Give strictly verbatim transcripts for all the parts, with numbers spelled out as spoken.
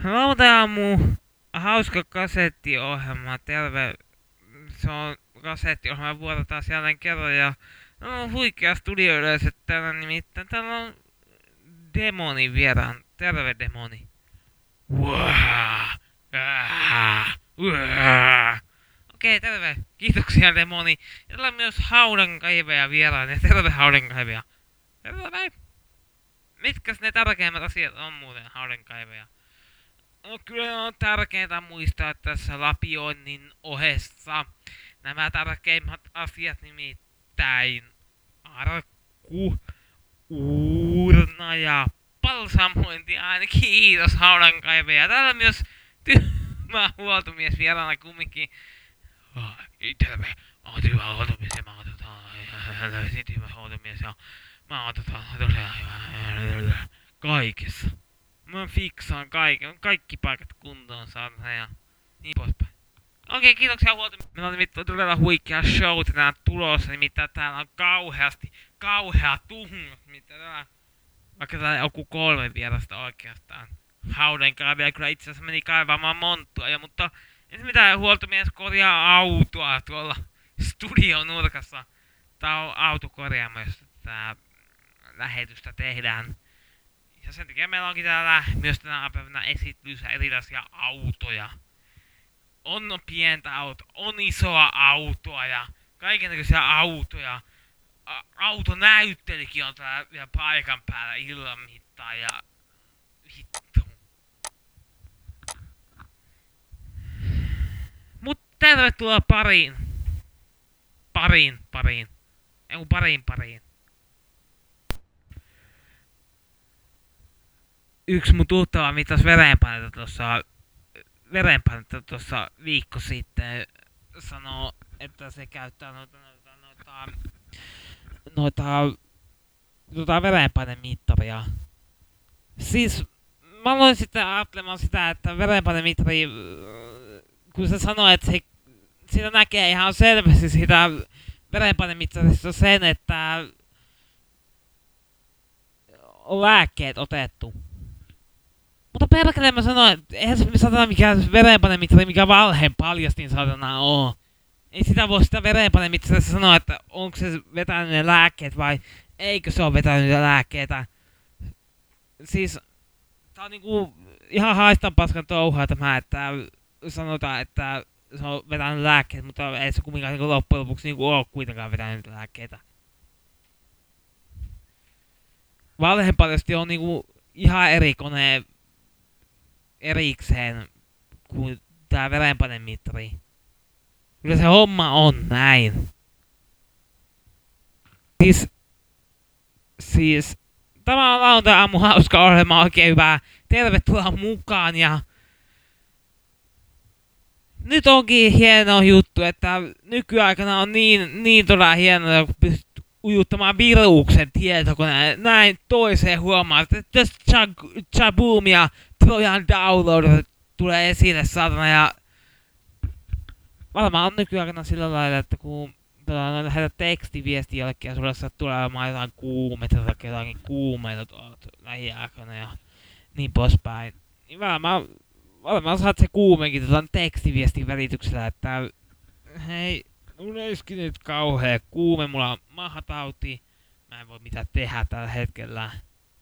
Lauantaiaamu, hauska kasettiohjelma, terve. Se on kasettiohjelma, vuotetaan jälleen kerran ja no, on huikea studioyleisö täällä, nimittäin täällä on demoni vieraan. Terve demoni. Uah, ah, uah. Okei, terve. Kiitoksia demoni. Ja täällä on myös haudankaivaja vieraan ja terve haudankaivaja. Terve. Mitkäs ne tärkeimmät asiat on muuten haudankaivaja? No kyllä on tärkeintä muistaa tässä lapioinnin ohessa nämä tärkeimmät asiat, nimittäin arkku, uurna ja balsamointi. Aina kiitos haudankaivaja. Täällä on myös tyhmä huoltomies vieraana kumminkin. Oh, terve. Mä oon tyhmä huoltomies ja mä oon tota... Löysin tyhmä huoltomies ja mä oon tota... Kaikessa. Mä fiksaan kaiken, kaikki paikat kuntoon saada ja niin poispäin. Okei, kiitoksia huolta. Meillä on nimittäin todella huikea show tänään tulossa, nimittäin täällä on kauheasti, kauhea tuhmus, mitä täällä, vaikka täällä on joku kolme vierasta oikeastaan. Haudenkaivia kyllä itse asiassa meni kaivamaan monttua, ja, mutta ensin mitä huoltomies korjaa autoa tuolla studion nurkassa. Tää on autokorjaamo, josta tää lähetystä tehdään. Ja sen takia meillä onkin täällä myös tänä päivänä esittelyssä erilaisia autoja. On pientä autoa, on isoa autoa ja kaikenlaisia autoja. A- autonäyttelykin on täällä vielä paikan päällä illan mittaan ja... Vittu. Mut tervetuloa pariin. Pariin, pariin. Ei kun pariin, pariin. Yksi mun tuttava mittasi verenpainetta tuossa verenpainetta tuossa viikko sitten sanoo, että se käyttää noita noita noita noita, noita verenpainemittaria. Siis mä aloin sitten ajattelemaan sitä, että verenpainemittari, kun se sanoo, että se, siitä näkee ihan selvästi sitä verenpainemittarista sen, että on lääkkeet otettu. Mutta perkele mä sanoin, että eihän se satana mikään verenpainemittari, mikä valheen paljastin satana oo. Ei sitä voi sitä verenpainemittarista sanoa, että onko se vetänyt ne lääkkeet vai eikö se oo vetänyt ne lääkkeitä. Siis tää on niinku ihan haistan paskan touhaa tämä, että sanotaan, että se on vetänyt lääkkeet, mutta ei se kumminkaan niinku loppujen lopuksi niinku oo kuitenkaan vetänyt lääkkeitä. Valheen paljasti on niinku ihan eri kone erikseen kuin tää verenpainemittari. Kyllä se homma on näin. Siis... Siis... Tämä on lauantai-aamu hauska ohjelma, oikein hyvää. Tervetuloa mukaan ja... Nyt onkin hieno juttu, että nykyaikana on niin, niin todella hienoa, kun pystyt ujuttamaan viruksen tietokoneen näin toiseen huomaan, että tästä Chaboom ja Trojan download tulee esille saatana ja varmaan on nykyaikana sillä lailla, että kun lähetät tekstiviestiä jollekin ja sulle saa tulemaan jotain kuumeita tai jotakin kuumeita tuolla lähiaikana ja niin poispäin. Niin varmaan, varmaan saat se kuumeenkin tuolla tekstiviestin välityksellä, että hei, mulla olisikin nyt kauhea kuume, mulla on mahatauti, mä en voi mitään tehdä tällä hetkellä.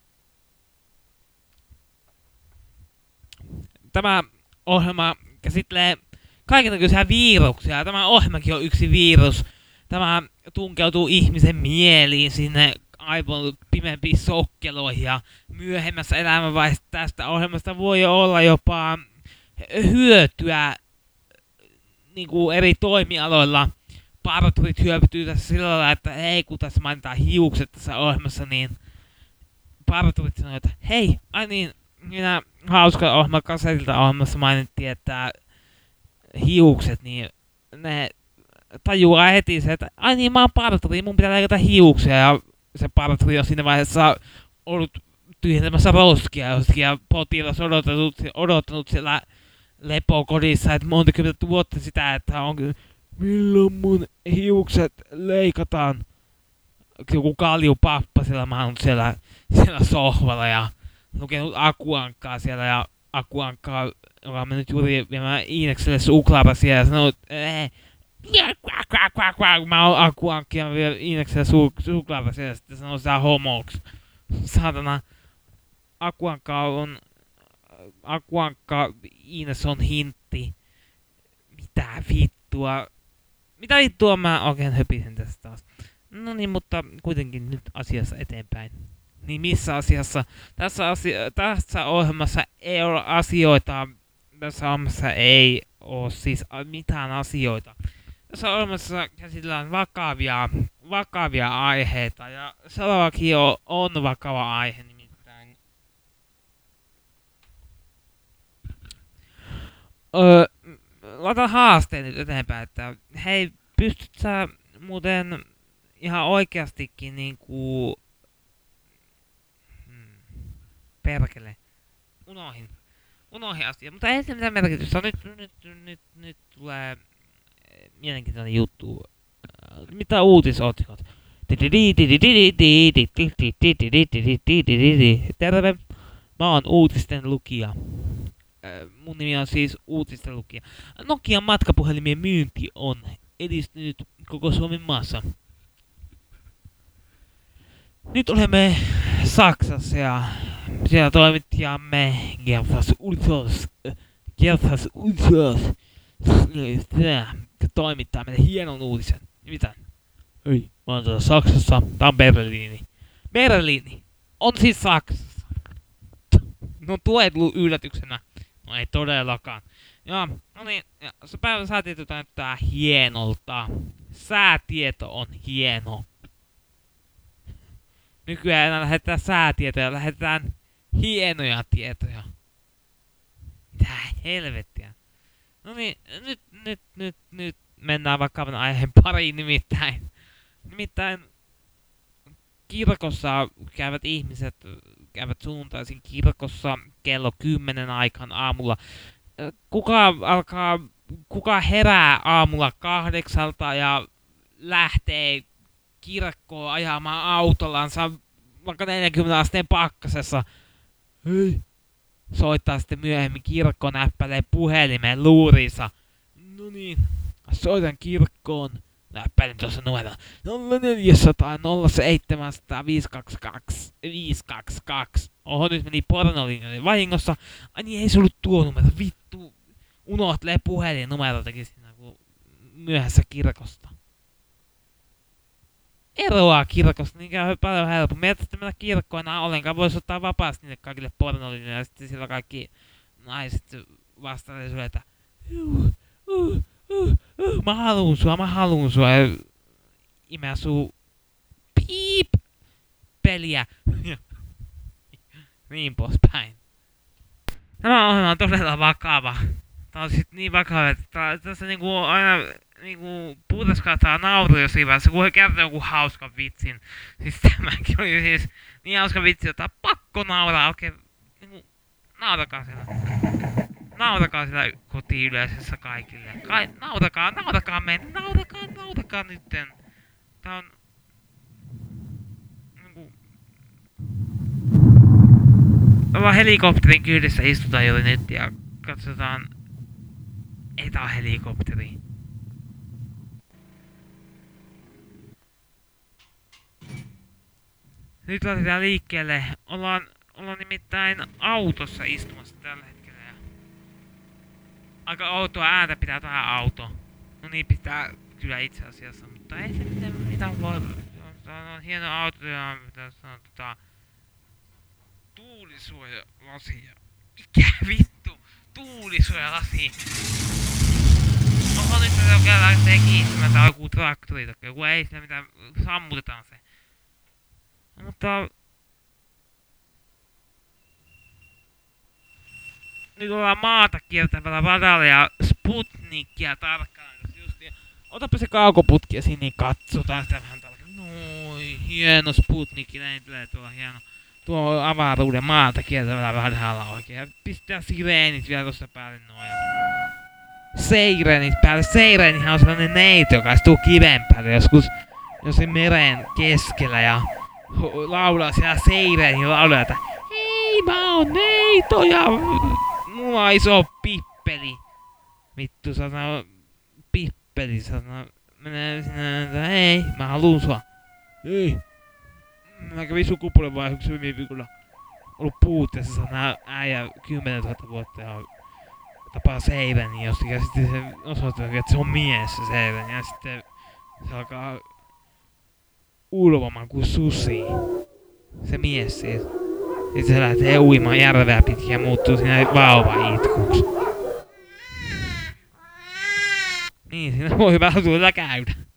Tämä ohjelma käsittelee kaikenlaisia viruksia. Tämä ohjelmakin on yksi virus. Tämä tunkeutuu ihmisen mieliin sinne aivon pimempiin sokkeloihin ja myöhemmässä elämänvaiheessa tästä ohjelmasta voi olla jopa hyötyä niin kuin eri toimialoilla. Parturit hyötyy tässä sillä lailla, että hei, kun tässä mainitaan hiukset tässä ohjelmassa, niin parturit sanoo, että hei, ai niin, minä hauska ohjelma kasetilta ohjelmassa mainittiin, että hiukset, niin ne tajuaa heti se, että ai niin, mä oon parturi, mun pitää leikata hiuksia, ja se parturi on siinä vaiheessa ollut tyhjentämässä roskia jostain, ja potilas odottanut, odottanut siellä lepokodissa, että monta kymmentä vuotta sitä, että on milloin mun hiukset leikataan. Joku kaljupappa siellä, mä oon siellä, siellä sohvalla ja lukenut Akuankkaa siellä ja Akuankkaa, joka on mennyt juuri viemään Iinekselle suklaarasia ja sanoo, että kvak, kvak, kvak, kvak, mä oon Akuankki ja vielä Iinekselle su suklaarasia ja sitten sanoo sitä homoks. Saatana, Akuankka on, Akuankka, Iines on hintti. Mitä vittua? Mitä vittua mä oikein höpisen tästä taas? No niin, mutta kuitenkin nyt asiassa eteenpäin. Niin missä asiassa? Tässä, asia- tässä ohjelmassa ei ole asioita. Tässä ohjelmassa ei ole siis mitään asioita. Tässä ohjelmassa käsitellään vakavia, vakavia aiheita. Ja seuraavakin on, on vakava aihe nimittäin. Öö, laitan haasteen nyt eteenpäin, että hei, pystyt sä muuten ihan oikeastikin niinku... Hmm, perkele. Unohin. Unohin asia, mutta ei se mitään merkitystä. Nyt, nyt, nyt, nyt, nyt tulee mielenkiintoinen juttu. Mitä uutisotsikot? Terve, mä oon uutisten lukija. Mun nimi on siis uutisten lukija. Nokian matkapuhelimien myynti on edistynyt koko Suomen maassa. Nyt olemme Saksassa ja siellä toimittajamme Gerfas Ulfos, Gerfas Ulfos, toimittaa meille hienon uutisen. Nimittäin, hei, mä oon täällä Saksassa, tää on Berliini. Berliini on siis Saksassa. No tuo tullut yllätyksenä. No ei todellakaan. Joo, no niin, ja se päivä säätieto näyttää hienolta. Säätieto on hieno. Nykyään enää lähetetään säätietoja, lähetetään hienoja tietoja. Mitä helvettiä. No niin, nyt, nyt, nyt, nyt mennään vakavan aiheen pariin nimittäin. Nimittäin kirkossa käyvät ihmiset, käyvät sunnuntaisin kirkossa kello kymmenen aikaan aamulla. Kuka alkaa, kuka herää aamulla kahdeksalta ja lähtee kirkkoon ajamaan autollansa vaikka neljänkymmenen asteen pakkasessa. Hei. Soittaa sitten myöhemmin kirkkoon, näppäilee puhelimeen luuriinsa. No niin, soitan kirkkoon. Näppäilin tuossa numero nolla neljäsataa nolla seitsemänsataa viisi kaksi kaksi viisi kaksi kaksi. Oho, nyt meni pornolinjalle vahingossa. Ai niin, ei se ollut tuo numero. Vittu, unohtelee puhelin numerotakin siinä kun myöhässä kirkosta. Eroaa kirkosta, niin käy paljon helpommin. Meitä sitten mennä kirkkoon enää ollenkaan. Voisi ottaa vapaasti niille kaikille pornolinjoille ja sitten sillä kaikki naiset vastaavat sulle, että uh, uh, uh, uh, mä haluun sua, mä haluun sua. Ja imeä suu piip peliä. Niin poispäin. Tämä ohjelma on todella vakava. Tää on sit niin vakava, että tää, tässä niinku aina niinku puutaskataan nauru jossain vaiheessa, kun he kertoo joku hauskan vitsin. Siis tämäkin oli siis niin hauska vitsi, että pakko nauraa oikein. Niinku, naurakaa siellä. Naurakaa siellä kotiyleisössä kaikille. Kai, naurakaa, naurakaa meitä, naurakaa, naurakaa nytten. Tää on niinku... Ollaan helikopterin kyydissä istutaan juuri nyt ja katsotaan... Ei tää on helikopteri. Nyt lähdetään liikkeelle. Ollaan, ollaan nimittäin autossa istumassa tällä hetkellä. Ja aika outoa ääntä pitää tähän auto. No niin pitää kyllä itse asiassa, mutta ei se mitään, mitään voi. Tää on hieno auto ja mitä sanoa tota... Tuulisuojalasi. Mikä vittu? Tuulisuojalasi. Oho nyt me käydään lähtee kiistämään tää on joku traktori tai joku ei sillä mitään, sammutetaan se. No, mutta... Nyt ollaan maata kiertävällä radalla ja Sputnikia tarkkaan just niin. Otapa se kaukoputki ja sinne katsotaan sitä vähän tarkkaan. Noin, hieno Sputnikki, näin tulee tuolla hieno. Tuo avaruuden maata kiertävällä radalla oikein. Ja pistää sireenit vielä tosta päälle noin. Seireenit päälle. Seireenihän on sellainen neito, joka istuu kiven päälle joskus jossain meren keskellä ja laulaa siellä seireenin laulaa, että hei mä oon neito ja mulla on iso pippeli. Vittu sanoo, pippeli sanoo, menee sinä, että hei, mä haluun sua. Ei. Mä kävin sukupuolenvaihdoksen viime viikolla. Ollut puutteessa sanaa äijä kymmenen tuhatta vuotta ja tapaa Seivänin jostakin ja sitten se osoittaa, että se on mies se Seiväni ja sitten se alkaa ulvomaan kuin susi. Se mies siis. Sitten se lähtee uimaan järveä pitkin ja muuttuu siinä vauva-itkuksi. Niin, siinä voi vähän tuolla käydä.